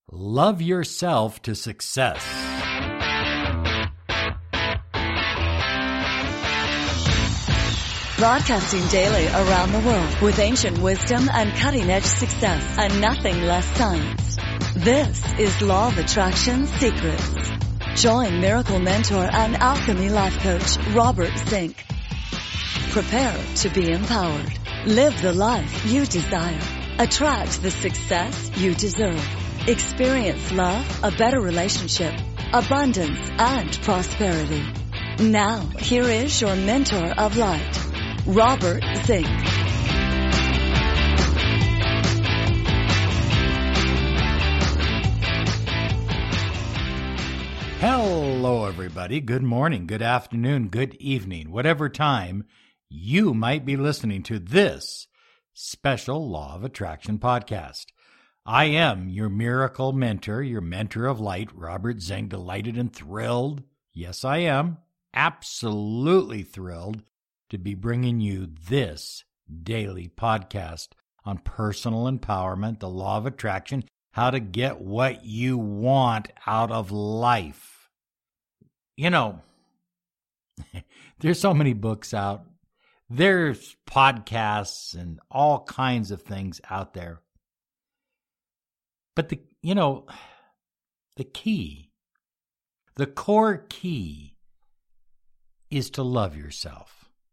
Love yourself to success. Broadcasting daily around the world with ancient wisdom and cutting-edge success and nothing less science. This is Law of Attraction Secrets. Join miracle mentor and alchemy life coach Robert Zink. Prepare to be empowered. Live the life you desire. Attract the success you deserve. Experience love, a better relationship, abundance, and prosperity. Now, here is your mentor of light, Robert Zink. Hello, everybody. Good morning, good afternoon, good evening, whatever time you might be listening to this special Law of Attraction podcast. I am your miracle mentor, your mentor of light, Robert Zink, delighted and thrilled. Yes, I am absolutely thrilled to be bringing you this daily podcast on personal empowerment, the law of attraction, how to get what you want out of life. You know, there's so many books out. There's podcasts and all kinds of things out there. But the core key is to love yourself.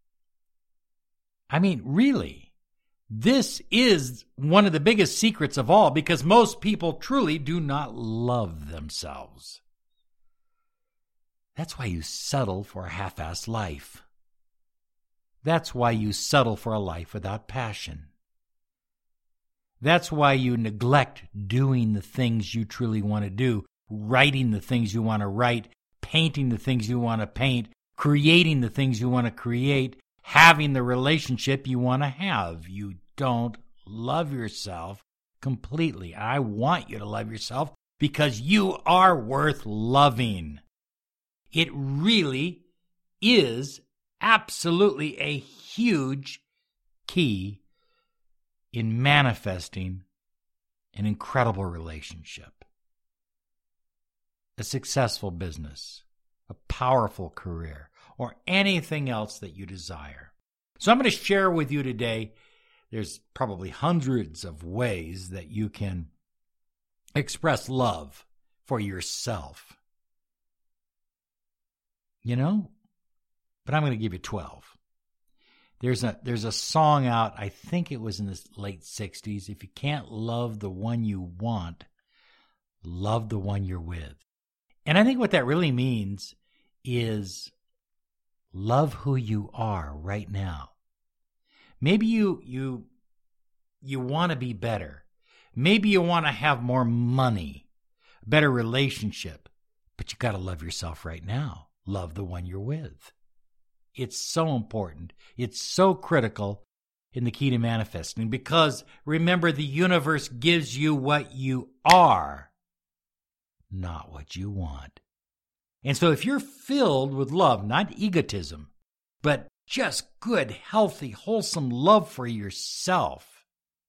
I mean, really, this is one of the biggest secrets of all because most people truly do not love themselves. That's why you settle for a half-assed life. That's why you settle for a life without passion. That's why you neglect doing the things you truly want to do, writing the things you want to write, painting the things you want to paint, creating the things you want to create, having the relationship you want to have. You don't love yourself completely. I want you to love yourself because you are worth loving. It really is absolutely a huge key in manifesting an incredible relationship, a successful business, a powerful career, or anything else that you desire. So I'm going to share with you today, there's probably hundreds of ways that you can express love for yourself. You know? But I'm going to give you 12. There's a song out, I think it was in the late 60s, if you can't love the one you want, love the one you're with. And I think what that really means is love who you are right now. Maybe you want to be better. Maybe you want to have more money, a better relationship, but you got to love yourself right now. Love the one you're with. It's so important. It's so critical in the key to manifesting because remember, the universe gives you what you are, not what you want. And so if you're filled with love, not egotism, but just good, healthy, wholesome love for yourself,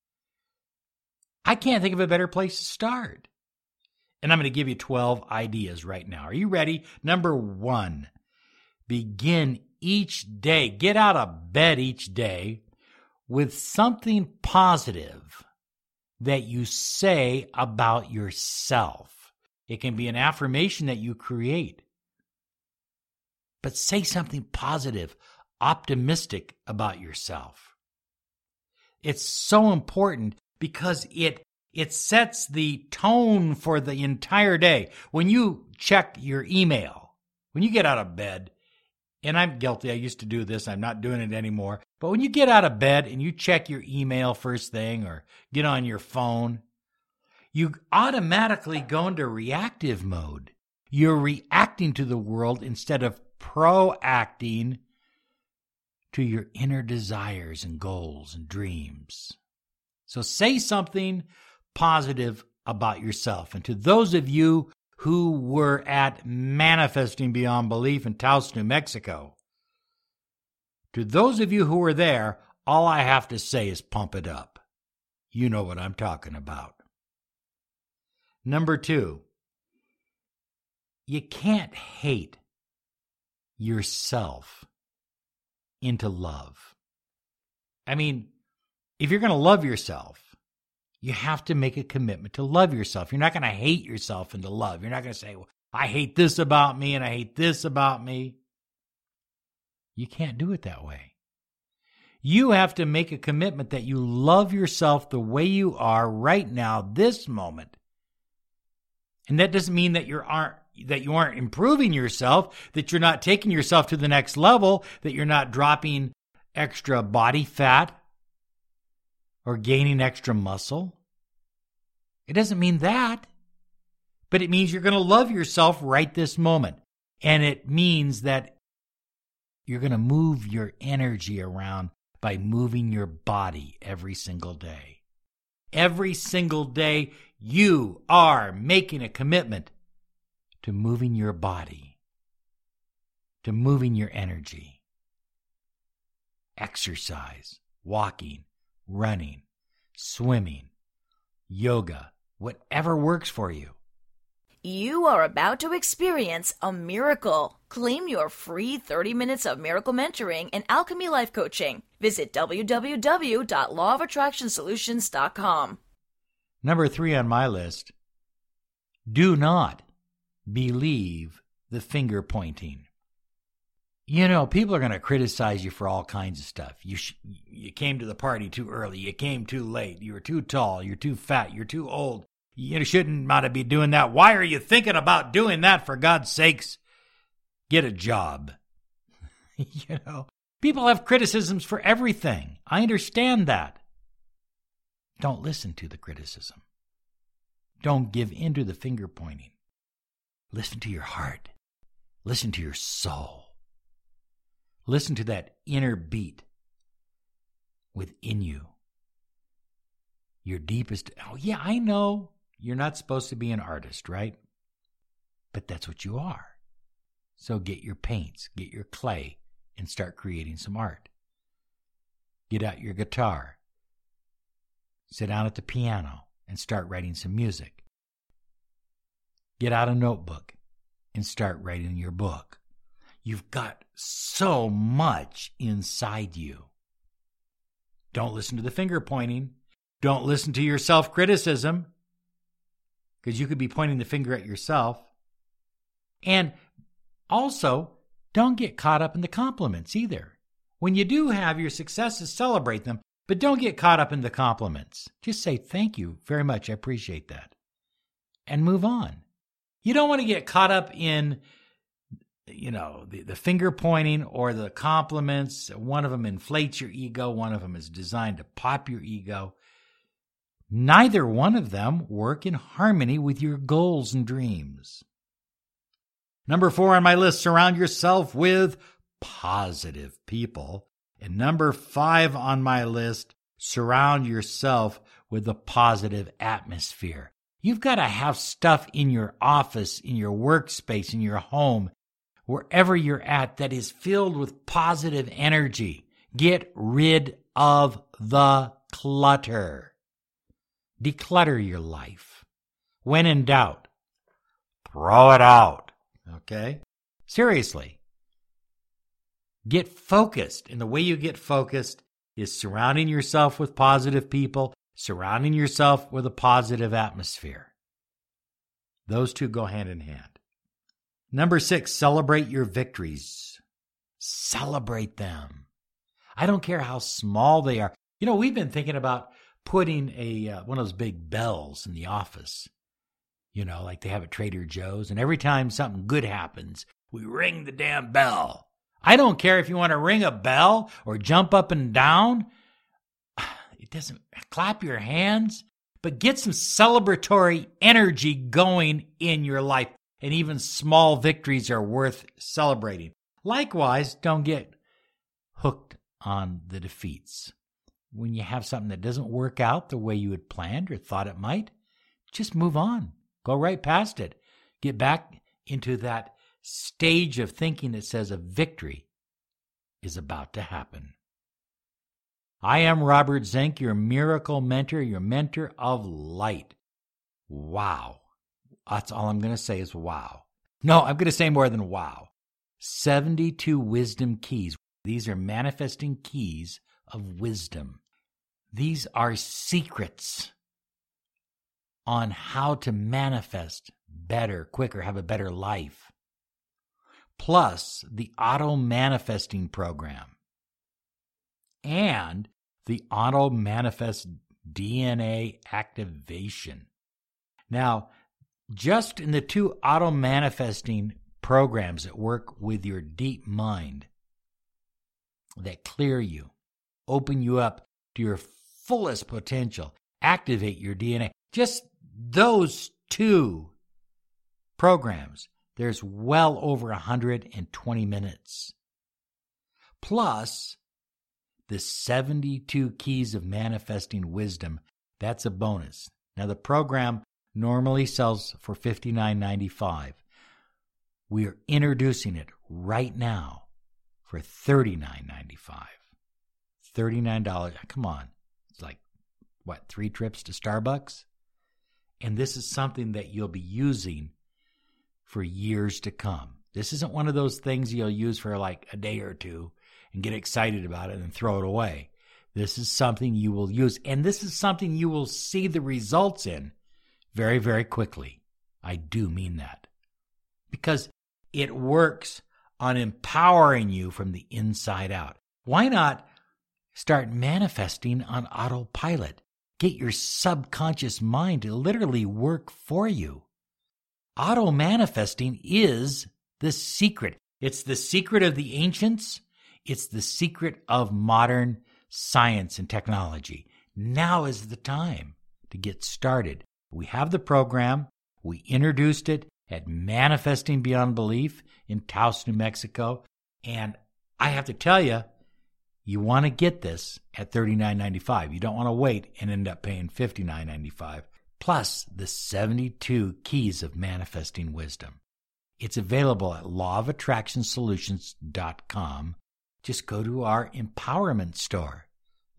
I can't think of a better place to start. And I'm going to give you 12 ideas right now. Are you ready? Number 1, begin each day, get out of bed each day with something positive that you say about yourself. It can be an affirmation that you create. But say something positive, optimistic about yourself. It's so important because it sets the tone for the entire day. When you check your email, when you get out of bed, and I'm guilty, I used to do this, I'm not doing it anymore, but when you get out of bed and you check your email first thing or get on your phone, you automatically go into reactive mode. You're reacting to the world instead of proacting to your inner desires and goals and dreams. So say something positive about yourself. And to those of you who were at Manifesting Beyond Belief in Taos, New Mexico, to those of you who were there, all I have to say is pump it up. You know what I'm talking about. Number 2, you can't hate yourself into love. I mean, if you're going to love yourself, you have to make a commitment to love yourself. You're not going to hate yourself into love. You're not going to say, well, I hate this about me and I hate this about me. You can't do it that way. You have to make a commitment that you love yourself the way you are right now, this moment. And that doesn't mean that you aren't improving yourself, that you're not taking yourself to the next level, that you're not dropping extra body fat or gaining extra muscle. It doesn't mean that. But it means you're going to love yourself right this moment. And it means that you're going to move your energy around by moving your body every single day. Every single day, you are making a commitment to moving your body, to moving your energy. Exercise, walking, running, swimming, yoga, whatever works for you. You are about to experience a miracle. Claim your free 30 minutes of miracle mentoring and alchemy life coaching. Visit www.lawofattractionsolutions.com. Number 3 on my list, do not believe the finger pointing. You know, people are going to criticize you for all kinds of stuff. You came to the party too early. You came too late. You were too tall. You're too fat. You're too old. You shouldn't not be doing that. Why are you thinking about doing that, for God's sakes? Get a job. You know, people have criticisms for everything. I understand that. Don't listen to the criticism. Don't give in to the finger pointing. Listen to your heart. Listen to your soul. Listen to that inner beat within you. Your deepest. Oh, yeah, I know you're not supposed to be an artist, right? But that's what you are. So get your paints, get your clay, and start creating some art. Get out your guitar. Sit down at the piano and start writing some music. Get out a notebook and start writing your book. You've got so much inside you. Don't listen to the finger pointing. Don't listen to your self-criticism, because you could be pointing the finger at yourself. And also, don't get caught up in the compliments either. When you do have your successes, celebrate them, but don't get caught up in the compliments. Just say, thank you very much, I appreciate that, and move on. You don't want to get caught up in, the finger pointing or the compliments. One of them inflates your ego. One of them is designed to pop your ego. Neither one of them work in harmony with your goals and dreams. Number 4 on my list, surround yourself with positive people. And number 5 on my list, surround yourself with a positive atmosphere. You've got to have stuff in your office, in your workspace, in your home, wherever you're at, that is filled with positive energy. Get rid of the clutter. Declutter your life. When in doubt, throw it out. Okay? Seriously. Get focused. And the way you get focused is surrounding yourself with positive people, surrounding yourself with a positive atmosphere. Those two go hand in hand. Number 6, celebrate your victories. Celebrate them. I don't care how small they are. You know, we've been thinking about putting one of those big bells in the office, like they have at Trader Joe's. And every time something good happens, we ring the damn bell. I don't care if you want to ring a bell or jump up and down. It doesn't, clap your hands, but get some celebratory energy going in your life. And even small victories are worth celebrating. Likewise, don't get hooked on the defeats. When you have something that doesn't work out the way you had planned or thought it might, just move on. Go right past it. Get back into that stage of thinking that says a victory is about to happen. I am Robert Zink, your miracle mentor, your mentor of light. Wow. That's all I'm going to say is wow. No, I'm going to say more than wow. 72 wisdom keys. These are manifesting keys of wisdom. These are secrets on how to manifest better, quicker, have a better life. Plus the auto manifesting program and the auto manifest DNA activation. Now, just in the 2 auto manifesting programs that work with your deep mind, that clear you, open you up to your fullest potential, activate your DNA, just those 2 programs, there's well over 120 minutes. Plus, the 72 keys of manifesting wisdom, that's a bonus. Now, the program normally sells for $59.95. We are introducing it right now for $39.95. $39. Come on. It's like, 3 trips to Starbucks? And this is something that you'll be using for years to come. This isn't one of those things you'll use for like a day or 2 and get excited about it and throw it away. This is something you will use, and this is something you will see the results in very, very quickly. I do mean that. Because it works on empowering you from the inside out. Why not start manifesting on autopilot? Get your subconscious mind to literally work for you. Auto manifesting is the secret. It's the secret of the ancients. It's the secret of modern science and technology. Now is the time to get started. We have the program. We introduced it at Manifesting Beyond Belief in Taos, New Mexico. And I have to tell you, you want to get this at $39.95. You don't want to wait and end up paying $59.95. Plus the 72 keys of manifesting wisdom. It's available at lawofattractionsolutions.com. Just go to our empowerment store,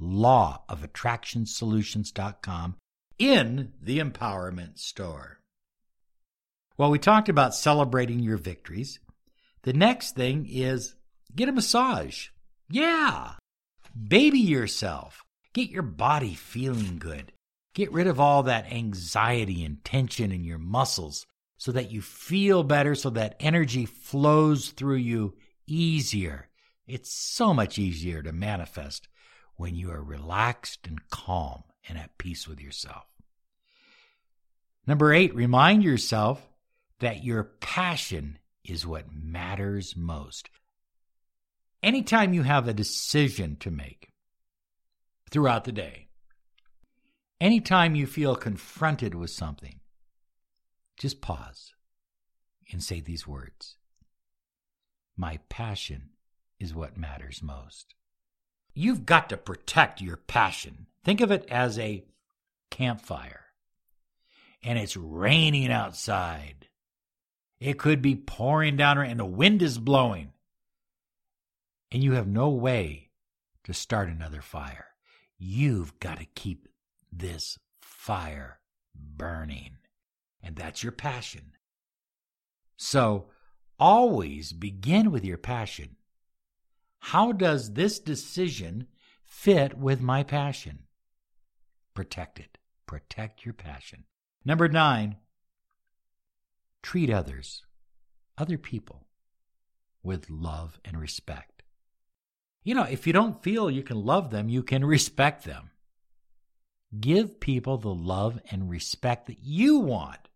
lawofattractionsolutions.com, in the empowerment store. Well, we talked about celebrating your victories. The next thing is get a massage. Yeah. Baby yourself. Get your body feeling good. Get rid of all that anxiety and tension in your muscles so that you feel better, so that energy flows through you easier. It's so much easier to manifest when you are relaxed and calm and at peace with yourself. Number 8, remind yourself that your passion is what matters most. Anytime you have a decision to make throughout the day, anytime you feel confronted with something, just pause and say these words. My passion is what matters most. You've got to protect your passion. Think of it as a campfire, and it's raining outside. It could be pouring down and the wind is blowing, and you have no way to start another fire. You've got to keep this fire burning, and that's your passion. So always begin with your passion. How does this decision fit with my passion? Protect it. Protect your passion. Number 9, treat others, other people, with love and respect. You know, if you don't feel you can love them, you can respect them. Give people the love and respect that you want.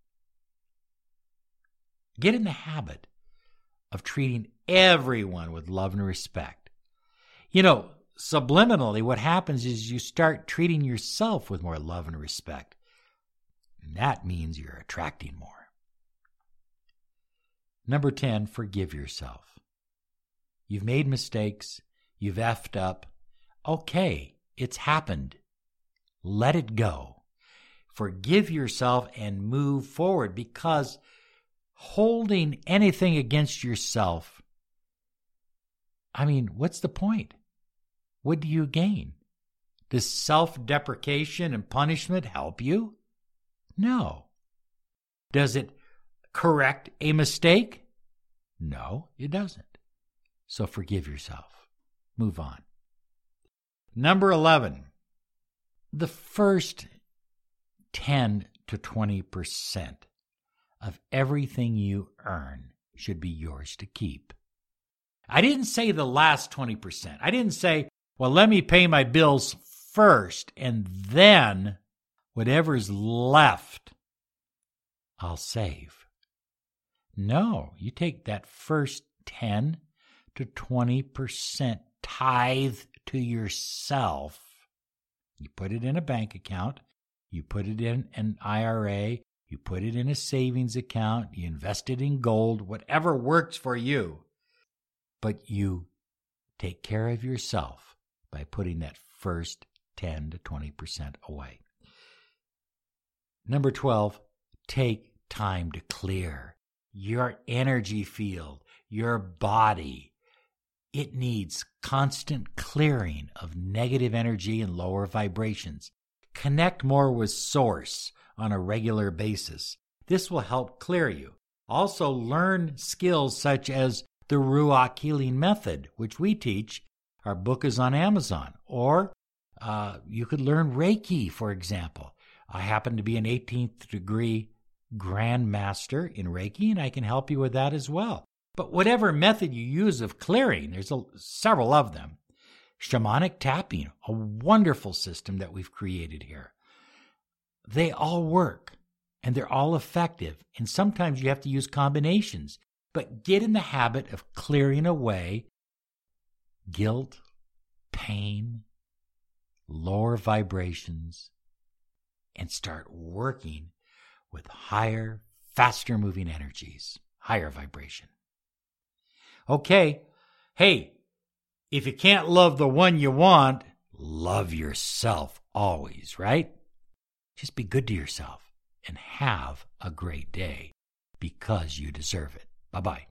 Get in the habit of treating everyone with love and respect. You know, subliminally, what happens is you start treating yourself with more love and respect. And that means you're attracting more. Number 10, forgive yourself. You've made mistakes. You've effed up. Okay, it's happened. Let it go. Forgive yourself and move forward, because holding anything against yourself, I mean, what's the point? What do you gain? Does self-deprecation and punishment help you? No. Does it correct a mistake? No, it doesn't. So forgive yourself. Move on. Number 11, the first 10 to 20% of everything you earn should be yours to keep. I didn't say the last 20%. I didn't say, well, let me pay my bills first, and then whatever's left, I'll save. No, you take that first 10 to 20% tithe to yourself. You put it in a bank account. You put it in an IRA. You put it in a savings account. You invest it in gold, whatever works for you. But you take care of yourself by putting that first 10 to 20% away. Number 12, take time to clear your energy field, your body. It needs constant clearing of negative energy and lower vibrations. Connect more with Source on a regular basis. This will help clear you. Also, learn skills such as the Ruach Healing Method, which we teach. Our book is on Amazon. Or you could learn Reiki, for example. I happen to be an 18th degree Grand Master in Reiki, and I can help you with that as well. But whatever method you use of clearing, there's several of them. Shamanic tapping, a wonderful system that we've created here. They all work, and they're all effective. And sometimes you have to use combinations. But get in the habit of clearing away guilt, pain, lower vibrations, and start working with higher, faster moving energies, higher vibration. Okay, hey, if you can't love the one you want, love yourself always, right? Just be good to yourself and have a great day because you deserve it. Bye-bye.